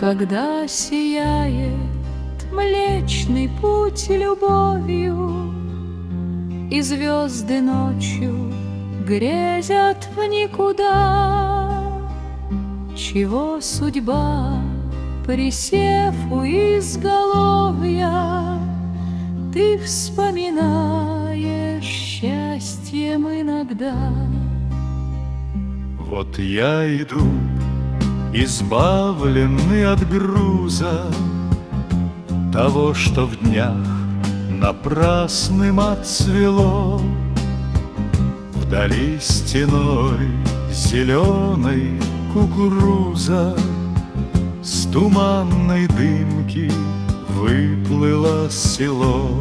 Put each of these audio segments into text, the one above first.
Когда сияет Млечный Путь любовью, и звезды ночью грезят в никуда, чего судьба, присев у изголовья, ты вспоминаешь счастьем иногда. Вот я иду, избавленный от груза того, что в днях напрасным отцвело. Вдали стеной зеленой кукуруза с туманной дымки выплыло село.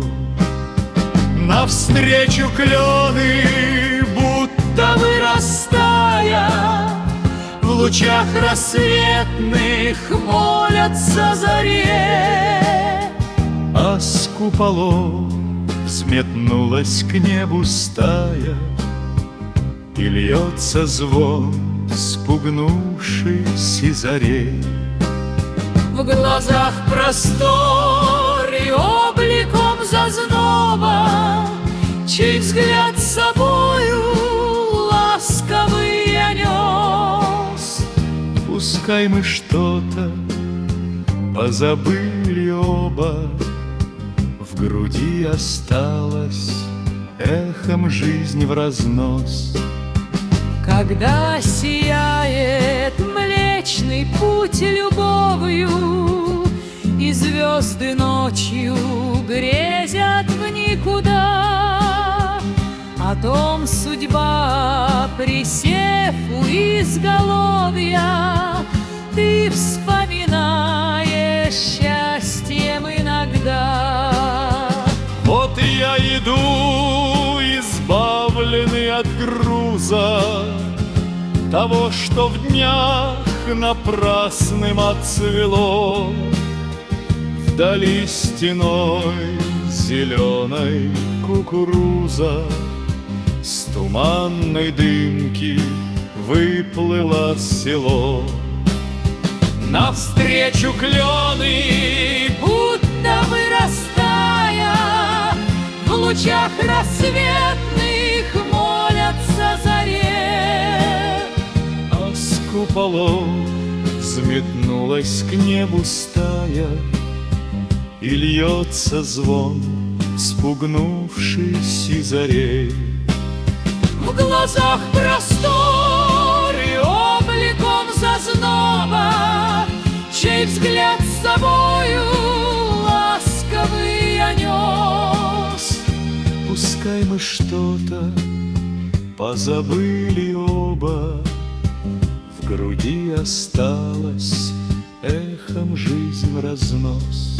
Навстречу клены, будто вырастая, в лучах рассветных молятся заре. А с куполов взметнулась к небу стая, и льется звон, спугнувшийся зарей. В глазах простор и обликом зазноба, чей взгляд с собою ласковый я нес. Пускай мы что-то позабыли оба, в груди осталась эхом жизнь в разнос. Когда сияет Млечный Путь любовью, и звезды ночью грезят в никуда, о том судьба, присев у изголовья, ты вспоминаешь счастьем иногда. Вот я иду, избавленный от груза того, что в днях напрасным отцвело. Вдали стеной зеленой кукуруза с туманной дымки выплыло село. Навстречу клены, будто вырастая, в лучах рассветных молятся заре. А с куполов взметнулась к небу стая, и льется звон, спугнувшийся зарей. В глазах простор и обликом зазноба, чей взгляд с собою ласковый я нес. Пускай мы что-то позабыли оба, в груди осталась эхом жизнь в разнос.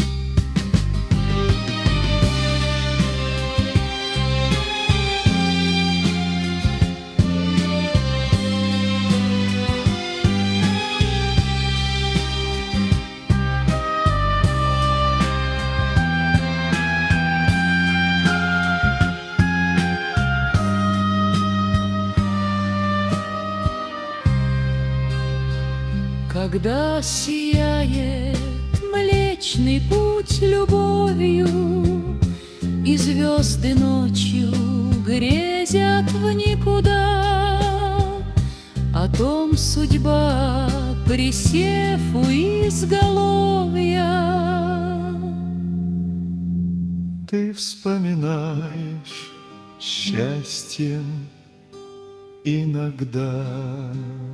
Когда сияет Млечный Путь любовью, и звезды ночью грезят в никуда, о том судьба, присев у изголовья, ты вспоминаешь счастьем иногда.